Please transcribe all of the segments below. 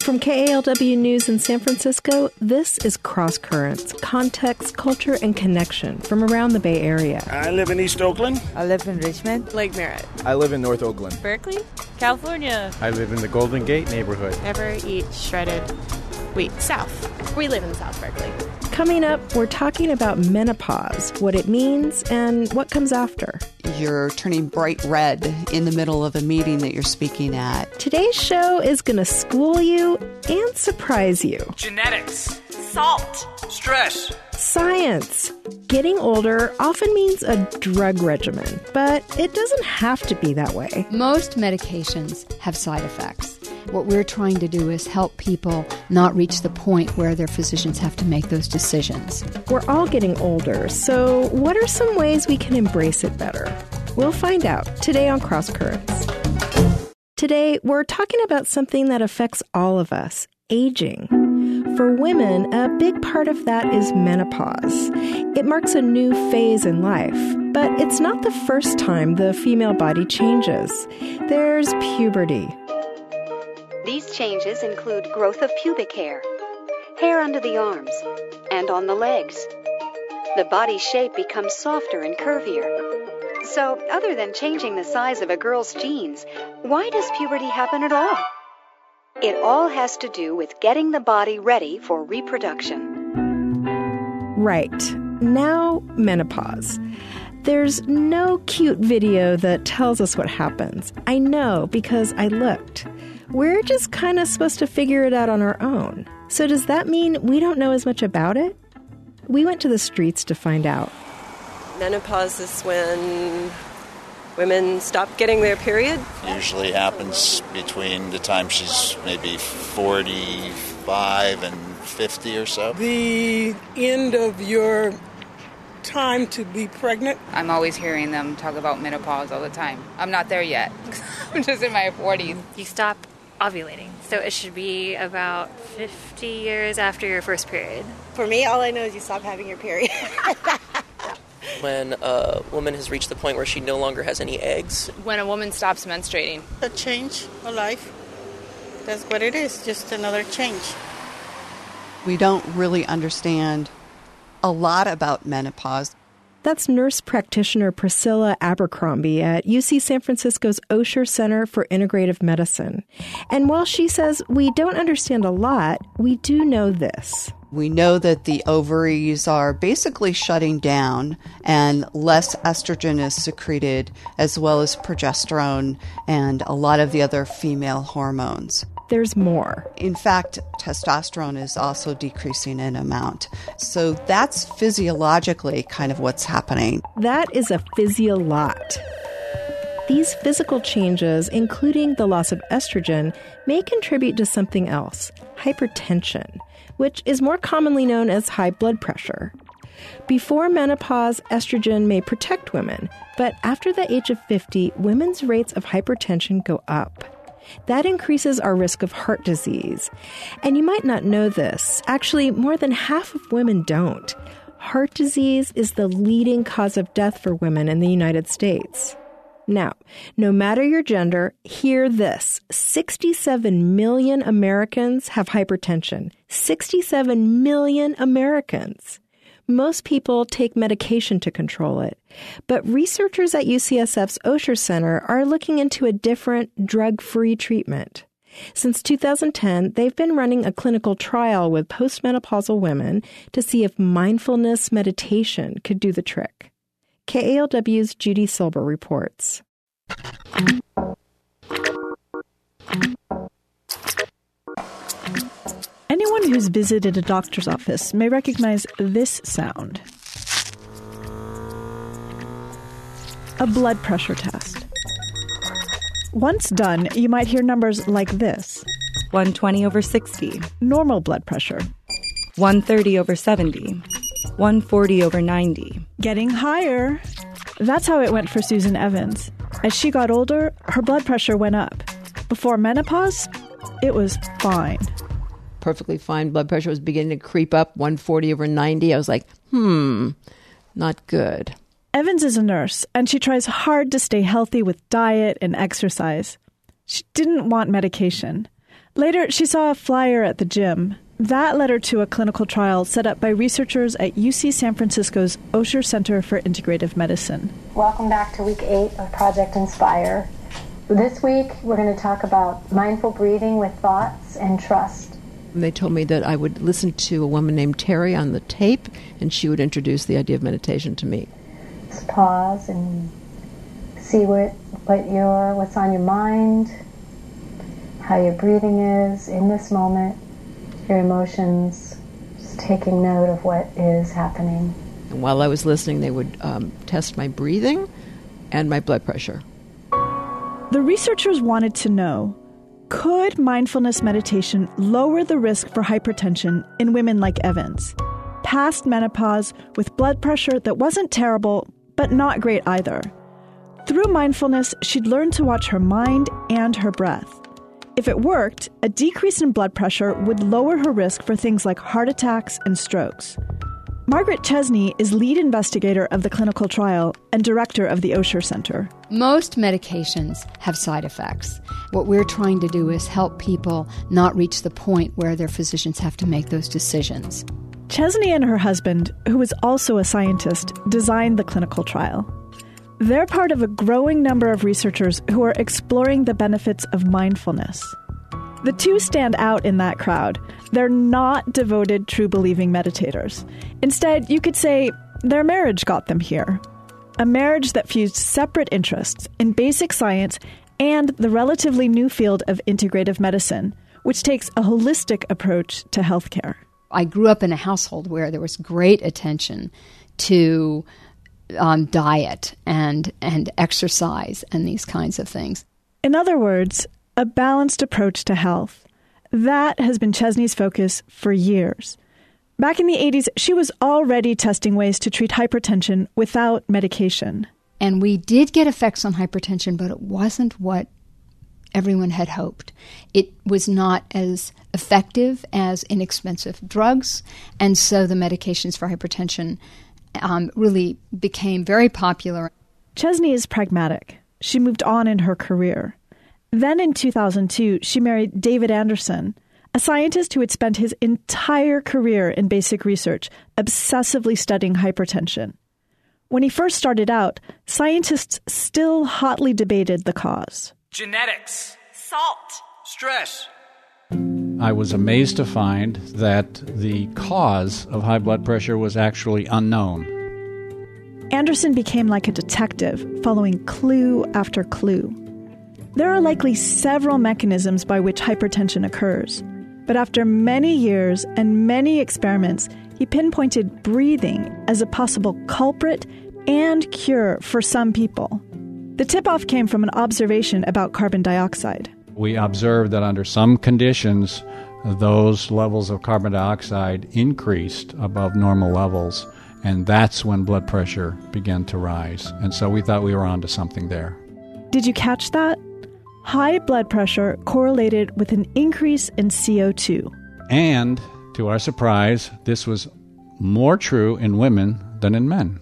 From KALW News in San Francisco, this is Cross Currents, context, culture, and connection from around the Bay Area. I live in East Oakland. I live in Richmond. Lake Merritt. I live in North Oakland. Berkeley. California. I live in the Golden Gate neighborhood. Never eat shredded wheat. South. We live in South Berkeley. Coming up, we're talking about menopause, what it means, and what comes after. You're turning bright red in the middle of a meeting that you're speaking at. Today's show is going to school you and surprise you. Genetics. Salt. Stress. Science. Getting older often means a drug regimen, but it doesn't have to be that way. Most medications have side effects. What we're trying to do is help people not reach the point where their physicians have to make those decisions. We're all getting older, so what are some ways we can embrace it better? We'll find out today on Cross Currents. Today, we're talking about something that affects all of us, aging. For women, a big part of that is menopause. It marks a new phase in life, but it's not the first time the female body changes. There's puberty. These changes include growth of pubic hair, hair under the arms, and on the legs. The body shape becomes softer and curvier. So, other than changing the size of a girl's jeans, why does puberty happen at all? It all has to do with getting the body ready for reproduction. Right. Now, menopause. There's no cute video that tells us what happens. I know because I looked. We're just kind of supposed to figure it out on our own. So does that mean we don't know as much about it? We went to the streets to find out. Menopause is when women stop getting their period. Usually happens between the time she's maybe 45 and 50 or so. The end of your time to be pregnant. I'm always hearing them talk about menopause all the time. I'm not there yet. I'm just in my 40s. You stop ovulating, so it should be about 50 years after your first period. For me, all I know is you stop having your period. When a woman has reached the point where she no longer has any eggs. When a woman stops menstruating. A change, a life. That's what it is, just another change. We don't really understand a lot about menopause. That's nurse practitioner Priscilla Abercrombie at UC San Francisco's Osher Center for Integrative Medicine. And while she says we don't understand a lot, we do know this. We know that the ovaries are basically shutting down and less estrogen is secreted, as well as progesterone and a lot of the other female hormones. There's more. In fact, testosterone is also decreasing in amount. So that's physiologically kind of what's happening. That is a physio-lot. These physical changes, including the loss of estrogen, may contribute to something else, hypertension, which is more commonly known as high blood pressure. Before menopause, estrogen may protect women, but after the age of 50, women's rates of hypertension go up. That increases our risk of heart disease. And you might not know this. Actually, more than half of women don't. Heart disease is the leading cause of death for women in the United States. Now, no matter your gender, hear this. 67 million Americans have hypertension. 67 million Americans. Most people take medication to control it. But researchers at UCSF's Osher Center are looking into a different drug-free treatment. Since 2010, they've been running a clinical trial with postmenopausal women to see if mindfulness meditation could do the trick. KALW's Judy Silber reports. Anyone who's visited a doctor's office may recognize this sound. A blood pressure test. Once done, you might hear numbers like this. 120/60. Normal blood pressure. 130/70. 140/90. Getting higher. That's how it went for Susan Evans. As she got older, her blood pressure went up. Before menopause, it was fine. Perfectly fine. Blood pressure was beginning to creep up, 140/90. I was like, not good. Evans is a nurse, and she tries hard to stay healthy with diet and exercise. She didn't want medication. Later, she saw a flyer at the gym. That led her to a clinical trial set up by researchers at UC San Francisco's Osher Center for Integrative Medicine. Welcome back to week 8 of Project Inspire. This week, we're going to talk about mindful breathing with thoughts and trust. They told me that I would listen to a woman named Terry on the tape, and she would introduce the idea of meditation to me. Just pause and see what's on your mind, how your breathing is in this moment, your emotions, just taking note of what is happening. And while I was listening, they would test my breathing and my blood pressure. The researchers wanted to know, could mindfulness meditation lower the risk for hypertension in women like Evans, past menopause with blood pressure that wasn't terrible, but not great either? Through mindfulness, she'd learned to watch her mind and her breath. If it worked, a decrease in blood pressure would lower her risk for things like heart attacks and strokes. Margaret Chesney is lead investigator of the clinical trial and director of the Osher Center. Most medications have side effects. What we're trying to do is help people not reach the point where their physicians have to make those decisions. Chesney and her husband, who is also a scientist, designed the clinical trial. They're part of a growing number of researchers who are exploring the benefits of mindfulness. The two stand out in that crowd. They're not devoted, true-believing meditators. Instead, you could say their marriage got them here. A marriage that fused separate interests in basic science and the relatively new field of integrative medicine, which takes a holistic approach to healthcare. I grew up in a household where there was great attention to diet and exercise and these kinds of things. In other words, a balanced approach to health. That has been Chesney's focus for years. Back in the 80s, she was already testing ways to treat hypertension without medication. And we did get effects on hypertension, but it wasn't what everyone had hoped. It was not as effective as inexpensive drugs, and so the medications for hypertension really became very popular. Chesney is pragmatic. She moved on in her career. Then in 2002, she married David Anderson, a scientist who had spent his entire career in basic research, obsessively studying hypertension. When he first started out, scientists still hotly debated the cause. Genetics. Salt. Stress. I was amazed to find that the cause of high blood pressure was actually unknown. Anderson became like a detective, following clue after clue. There are likely several mechanisms by which hypertension occurs, but after many years and many experiments, he pinpointed breathing as a possible culprit and cure for some people. The tip-off came from an observation about carbon dioxide. We observed that under some conditions, those levels of carbon dioxide increased above normal levels, and that's when blood pressure began to rise. And so we thought we were onto something there. Did you catch that? High blood pressure correlated with an increase in CO2. And, to our surprise, this was more true in women than in men.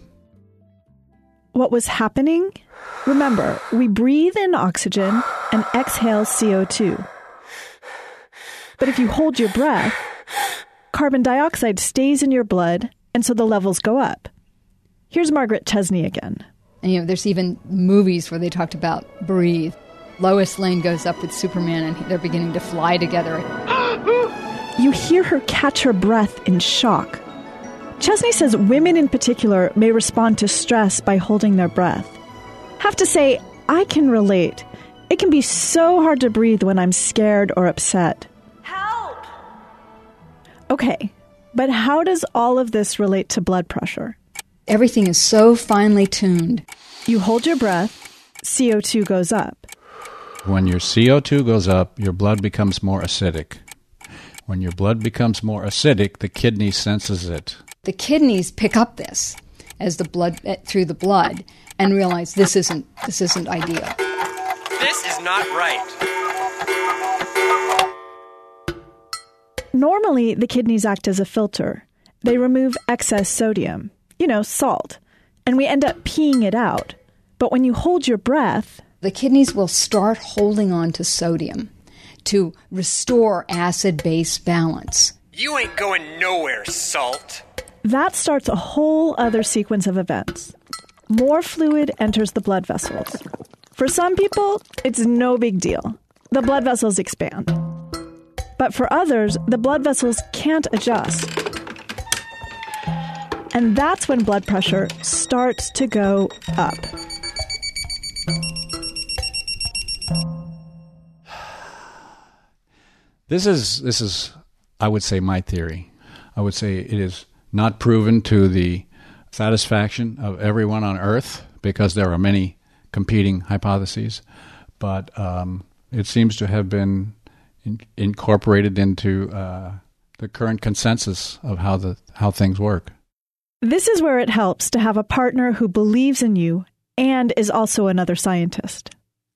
What was happening? Remember, we breathe in oxygen and exhale CO2. But if you hold your breath, carbon dioxide stays in your blood, and so the levels go up. Here's Margaret Chesney again. And, there's even movies where they talked about breathe. Lois Lane goes up with Superman and they're beginning to fly together. You hear her catch her breath in shock. Chesney says women in particular may respond to stress by holding their breath. Have to say, I can relate. It can be so hard to breathe when I'm scared or upset. Help! Okay, but how does all of this relate to blood pressure? Everything is so finely tuned. You hold your breath, CO2 goes up. When your CO2 goes up, your blood becomes more acidic. When your blood becomes more acidic, the kidney senses it. The kidneys pick up this as the blood through the blood and realize this isn't ideal. This is not right. Normally, the kidneys act as a filter. They remove excess sodium, salt, and we end up peeing it out. But when you hold your breath, the kidneys will start holding on to sodium to restore acid-base balance. You ain't going nowhere, Salt. That starts a whole other sequence of events. More fluid enters the blood vessels. For some people, it's no big deal. The blood vessels expand. But for others, the blood vessels can't adjust. And that's when blood pressure starts to go up. This is, I would say, my theory. I would say it is not proven to the satisfaction of everyone on Earth because there are many competing hypotheses, but it seems to have been incorporated into the current consensus of how things work. This is where it helps to have a partner who believes in you and is also another scientist.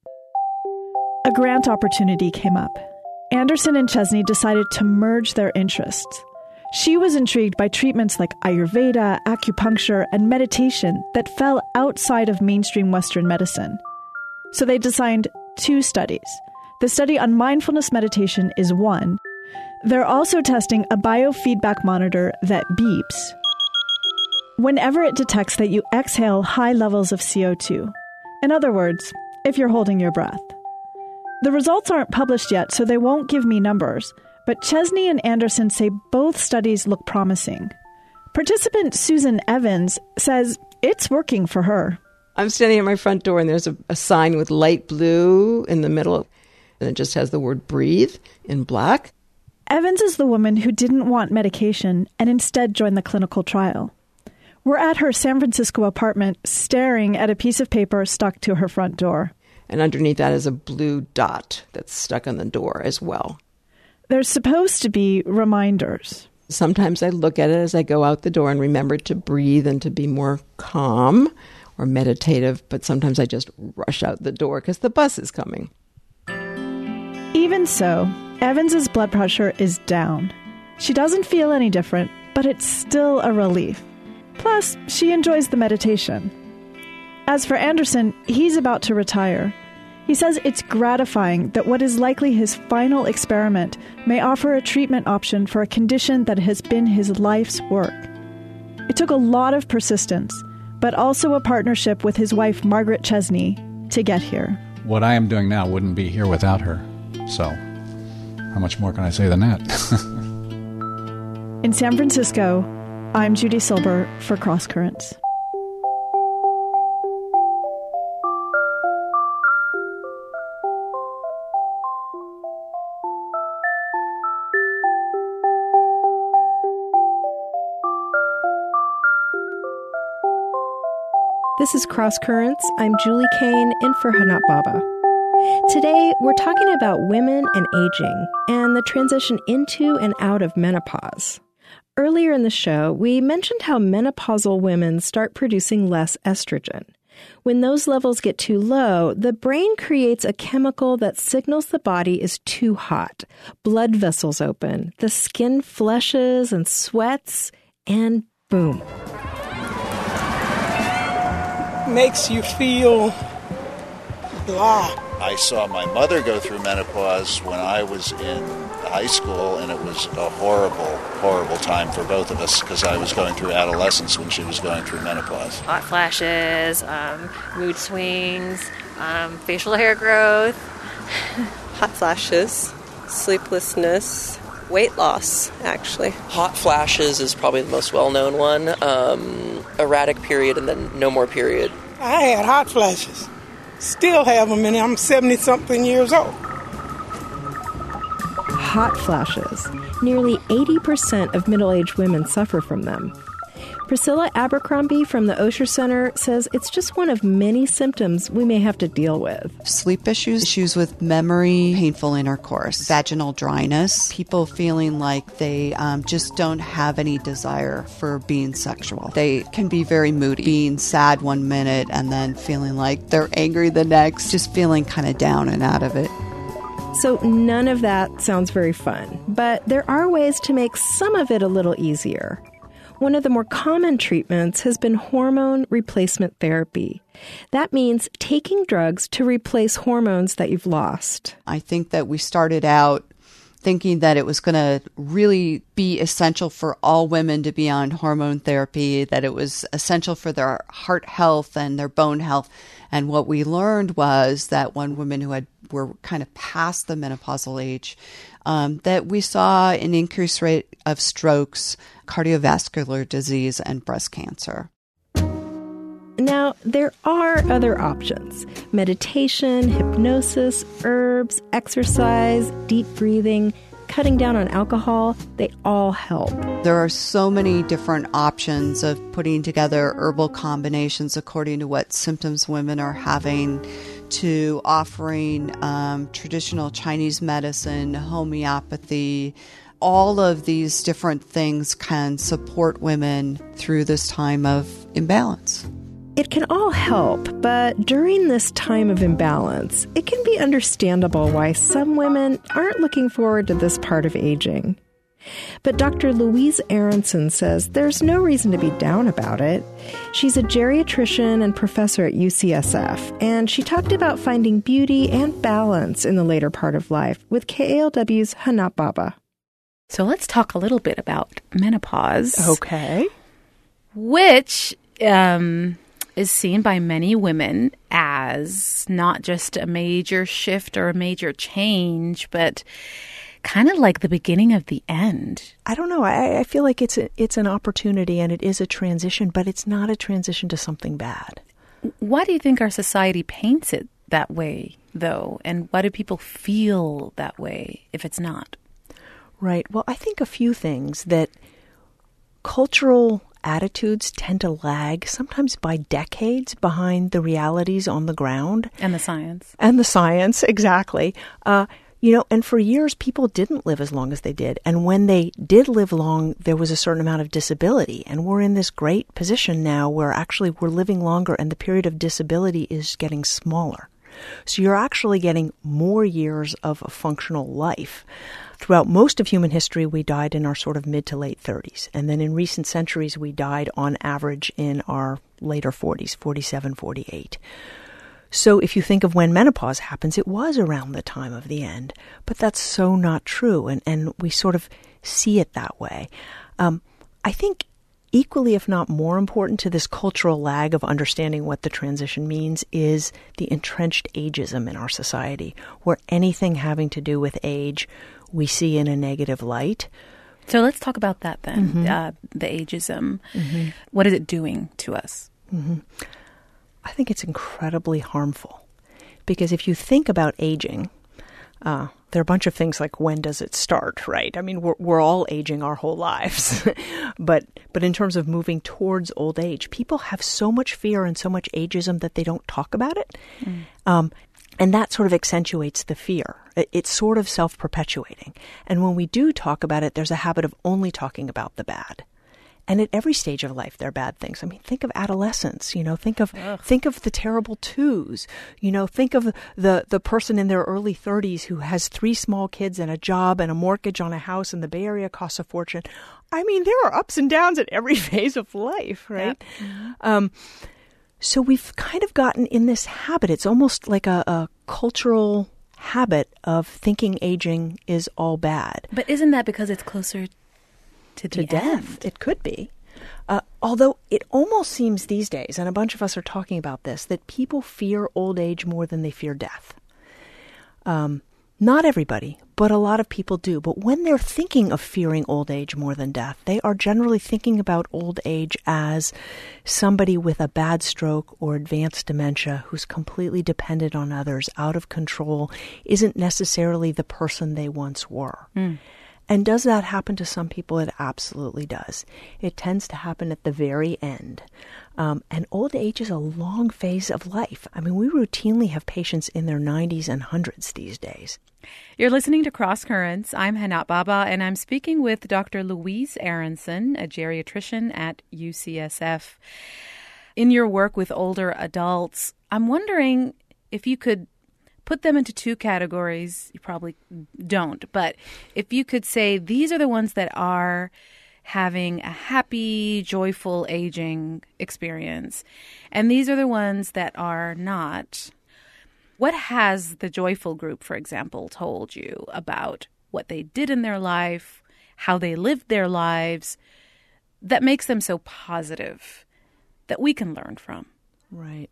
A grant opportunity came up. Anderson and Chesney decided to merge their interests. She was intrigued by treatments like Ayurveda, acupuncture, and meditation that fell outside of mainstream Western medicine. So they designed 2 studies. The study on mindfulness meditation is one. They're also testing a biofeedback monitor that beeps whenever it detects that you exhale high levels of CO2. In other words, if you're holding your breath. The results aren't published yet, so they won't give me numbers, but Chesney and Anderson say both studies look promising. Participant Susan Evans says it's working for her. I'm standing at my front door and there's a sign with light blue in the middle, and it just has the word breathe in black. Evans is the woman who didn't want medication and instead joined the clinical trial. We're at her San Francisco apartment staring at a piece of paper stuck to her front door. And underneath that is a blue dot that's stuck on the door as well. There's supposed to be reminders. Sometimes I look at it as I go out the door and remember to breathe and to be more calm or meditative, but sometimes I just rush out the door because the bus is coming. Even so, Evans's blood pressure is down. She doesn't feel any different, but it's still a relief. Plus, she enjoys the meditation. As for Anderson, he's about to retire. He says it's gratifying that what is likely his final experiment may offer a treatment option for a condition that has been his life's work. It took a lot of persistence, but also a partnership with his wife, Margaret Chesney, to get here. What I am doing now wouldn't be here without her. So, how much more can I say than that? In San Francisco, I'm Judy Silber for Cross Currents. This is Cross Currents. I'm Julie Kane, in for Hanat Baba. Today, we're talking about women and aging, and the transition into and out of menopause. Earlier in the show, we mentioned how menopausal women start producing less estrogen. When those levels get too low, the brain creates a chemical that signals the body is too hot. Blood vessels open, the skin flushes and sweats, and boom. Makes you feel blah. I saw my mother go through menopause when I was in high school, and it was a horrible, horrible time for both of us because I was going through adolescence when she was going through menopause. Hot flashes, mood swings, facial hair growth. Hot flashes, sleeplessness, weight loss, actually. Hot flashes is probably the most well-known one. Erratic period and then no more period. I had hot flashes. Still have them, and I'm 70-something years old. Hot flashes. Nearly 80% of middle-aged women suffer from them. Priscilla Abercrombie from the Osher Center says it's just one of many symptoms we may have to deal with. Sleep issues with memory, painful intercourse, vaginal dryness, people feeling like they just don't have any desire for being sexual. They can be very moody, being sad one minute and then feeling like they're angry the next, just feeling kind of down and out of it. So none of that sounds very fun, but there are ways to make some of it a little easier. One of the more common treatments has been hormone replacement therapy. That means taking drugs to replace hormones that you've lost. I think that we started out thinking that it was going to really be essential for all women to be on hormone therapy, that it was essential for their heart health and their bone health. And what we learned was that when women who were kind of past the menopausal age, that we saw an increased rate of strokes, cardiovascular disease, and breast cancer. Now, there are other options. Meditation, hypnosis, herbs, exercise, deep breathing, cutting down on alcohol, they all help. There are so many different options of putting together herbal combinations according to what symptoms women are having, to offering traditional Chinese medicine, homeopathy. All of these different things can support women through this time of imbalance. It can all help, but during this time of imbalance, it can be understandable why some women aren't looking forward to this part of aging. But Dr. Louise Aronson says there's no reason to be down about it. She's a geriatrician and professor at UCSF, and she talked about finding beauty and balance in the later part of life with KALW's Hanat Baba. So let's talk a little bit about menopause. Okay. Which is seen by many women as not just a major shift or a major change, but kind of like the beginning of the end. I don't know. I feel like it's an opportunity and it is a transition, but it's not a transition to something bad. Why do you think our society paints it that way, though? And why do people feel that way if it's not? Right. Well, I think a few things. That cultural attitudes tend to lag, sometimes by decades, behind the realities on the ground. And the science. And the science, exactly. And for years, people didn't live as long as they did. And when they did live long, there was a certain amount of disability. And we're in this great position now where actually we're living longer and the period of disability is getting smaller. So you're actually getting more years of a functional life. Throughout most of human history, we died in our sort of mid to late 30s. And then in recent centuries, we died on average in our later 40s, 47, 48. So if you think of when menopause happens, it was around the time of the end. But that's so not true, and we sort of see it that way. I think equally, if not more important to this cultural lag of understanding what the transition means is the entrenched ageism in our society, where anything having to do with age we see in a negative light. So let's talk about that then, the ageism. Mm-hmm. What is it doing to us? Mm-hmm. I think it's incredibly harmful because if you think about aging, there are a bunch of things like when does it start, right? I mean, we're all aging our whole lives. but in terms of moving towards old age, people have so much fear and so much ageism that they don't talk about it. And that sort of accentuates the fear. It's sort of self-perpetuating. And when we do talk about it, there's a habit of only talking about the bad. And at every stage of life, there are bad things. I mean, think of adolescence, think of the terrible twos, think of the person in their early 30s who has 3 small kids and a job and a mortgage on a house, and the Bay Area costs a fortune. I mean, there are ups and downs at every phase of life, right? Yep. So we've kind of gotten in this habit. It's almost like a cultural habit of thinking aging is all bad. But isn't that because it's closer to death? It could be. Although it almost seems these days, and a bunch of us are talking about this, that people fear old age more than they fear death. Not everybody, but a lot of people do. But when they're thinking of fearing old age more than death, they are generally thinking about old age as somebody with a bad stroke or advanced dementia who's completely dependent on others, out of control, isn't necessarily the person they once were. And does that happen to some people? It absolutely does. It tends to happen at the very end. And old age is a long phase of life. I mean, we routinely have patients in their 90s and 100s these days. You're listening to Cross Currents. I'm Hanat Baba, and I'm speaking with Dr. Louise Aronson, a geriatrician at UCSF. In your work with older adults, I'm wondering if you could put them into 2 categories. You probably don't, but if you could say these are the ones that are having a happy, joyful aging experience. And these are the ones that are not. What has the joyful group, for example, told you about what they did in their life, how they lived their lives, that makes them so positive that we can learn from? Right.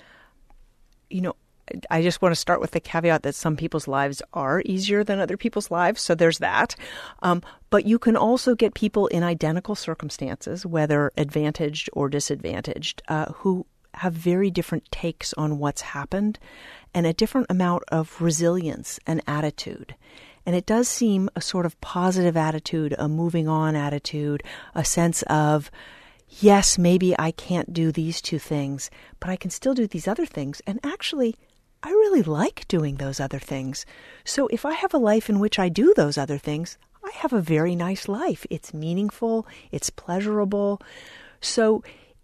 You know, I just want to start with the caveat that some people's lives are easier than other people's lives, so there's that. But you can also get people in identical circumstances, whether advantaged or disadvantaged, who have very different takes on what's happened and a different amount of resilience and attitude. And it does seem a sort of positive attitude, a moving on attitude, a sense of, yes, maybe I can't do these two things, but I can still do these other things. And actually, I really like doing those other things. So if I have a life in which I do those other things, I have a very nice life. It's meaningful. It's pleasurable. So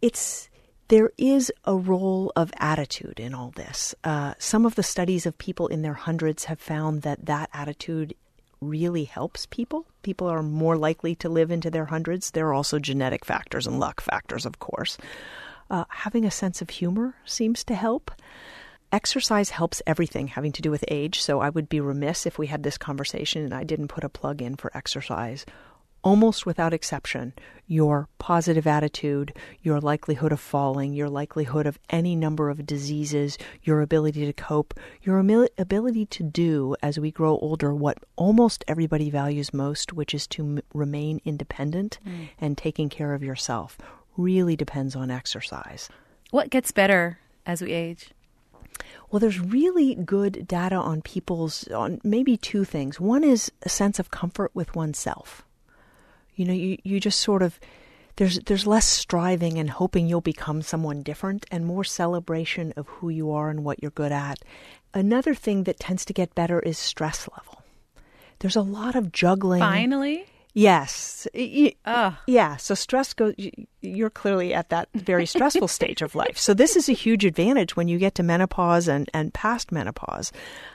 there is a role of attitude in all this. Some of the studies of people in their hundreds have found that attitude really helps people. People are more likely to live into their hundreds. There are also genetic factors and luck factors, of course. Having a sense of humor seems to help. Exercise helps everything having to do with age, so I would be remiss if we had this conversation and I didn't put a plug in for exercise. Almost without exception, your positive attitude, your likelihood of falling, your likelihood of any number of diseases, your ability to cope, your ability to do, as we grow older, what almost everybody values most, which is to remain independent and taking care of yourself, really depends on exercise. What gets better as we age? Well, there's really good data on on maybe two things. One is a sense of comfort with oneself. You know, you just sort of, there's less striving and hoping you'll become someone different and more celebration of who you are and what you're good at. Another thing that tends to get better is stress level. There's a lot of juggling. Finally? Yes. Yeah. So stress goes, you're clearly at that very stressful stage of life. So this is a huge advantage when you get to menopause and past menopause.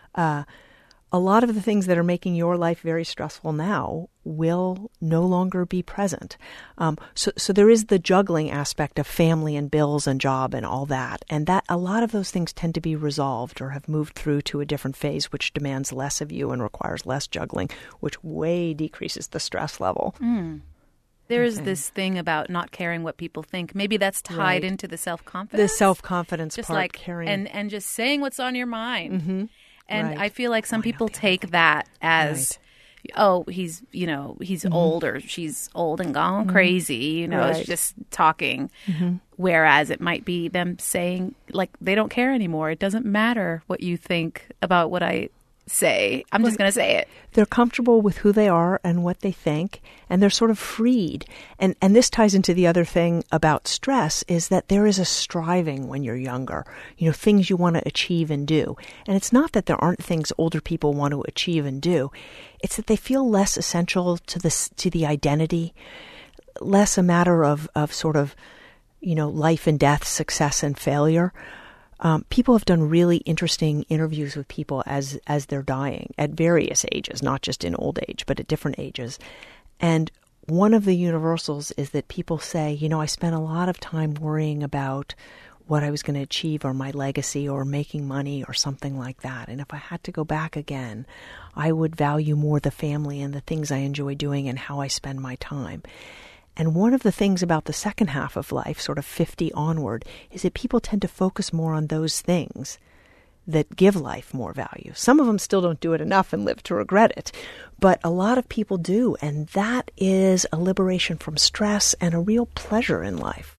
A lot of the things that are making your life very stressful now will no longer be present. So there is the juggling aspect of family and bills and job and all that. And that a lot of those things tend to be resolved or have moved through to a different phase, which demands less of you and requires less juggling, which way decreases the stress level. There's this thing about not caring what people think. Maybe that's tied into the self-confidence. The self-confidence just part. Like carrying. and just saying what's on your mind. Mm-hmm. And I feel like some people take that as, oh, he's old or she's old and gone crazy, it's just talking. Whereas it might be them saying, like, they don't care anymore. It doesn't matter what you think about what I say. I'm just going to say it. They're comfortable with who they are and what they think, and they're sort of freed. And this ties into the other thing about stress is that there is a striving when you're younger, things you want to achieve and do. And it's not that there aren't things older people want to achieve and do. It's that they feel less essential to the identity, less a matter of sort of, life and death, success and failure. People have done really interesting interviews with people as they're dying at various ages, not just in old age, but at different ages. And one of the universals is that people say, I spent a lot of time worrying about what I was going to achieve or my legacy or making money or something like that. And if I had to go back again, I would value more the family and the things I enjoy doing and how I spend my time. And one of the things about the second half of life, sort of 50 onward, is that people tend to focus more on those things that give life more value. Some of them still don't do it enough and live to regret it, but a lot of people do, and that is a liberation from stress and a real pleasure in life.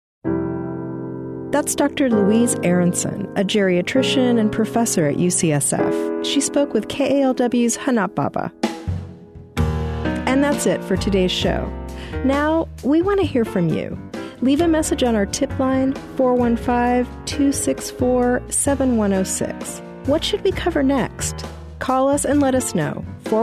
That's Dr. Louise Aronson, a geriatrician and professor at UCSF. She spoke with KALW's Hanap Baba. And that's it for today's show. Now, we want to hear from you. Leave a message on our tip line, 415-264-7106. What should we cover next? Call us and let us know,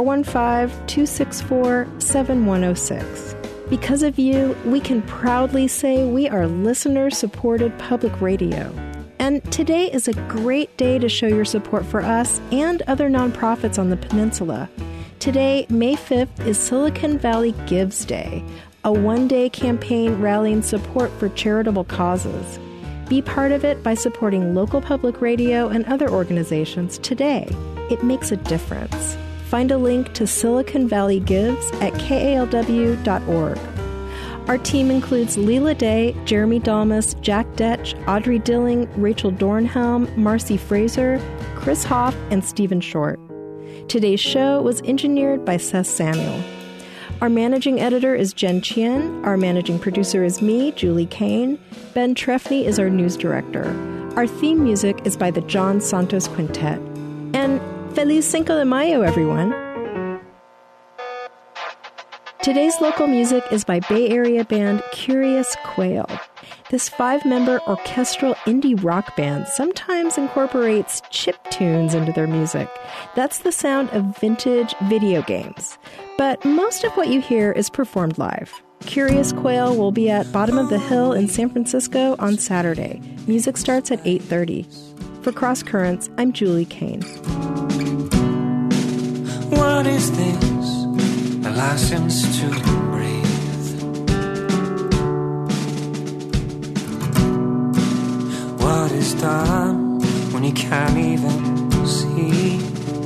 415-264-7106. Because of you, we can proudly say we are listener-supported public radio. And today is a great day to show your support for us and other nonprofits on the peninsula. Today, May 5th, is Silicon Valley Gives Day. a one-day campaign rallying support for charitable causes. Be part of it by supporting local public radio and other organizations today. It makes a difference. Find a link to Silicon Valley Gives at kalw.org. Our team includes Leela Day, Jeremy Dalmas, Jack Detch, Audrey Dilling, Rachel Dornhelm, Marcy Fraser, Chris Hoff, and Stephen Short. Today's show was engineered by Seth Samuel. Our managing editor is Jen Chien. Our managing producer is me, Julie Kane. Ben Trefny is our news director. Our theme music is by the John Santos Quintet. And Feliz Cinco de Mayo, everyone! Today's local music is by Bay Area band Curious Quail. This 5-member orchestral indie rock band sometimes incorporates chip tunes into their music. That's the sound of vintage video games. But most of what you hear is performed live. Curious Quail will be at Bottom of the Hill in San Francisco on Saturday. Music starts at 8:30. For Cross Currents, I'm Julie Kane. What is this? A license to breathe. What is done when you can't even see?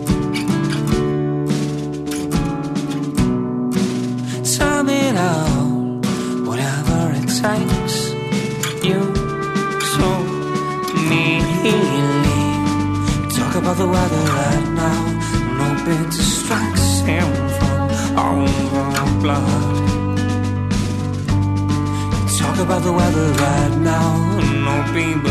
Tell me now, whatever it takes. You so nearly talk about the weather right now. No big distraction from all the blood. Talk about the weather right now. No people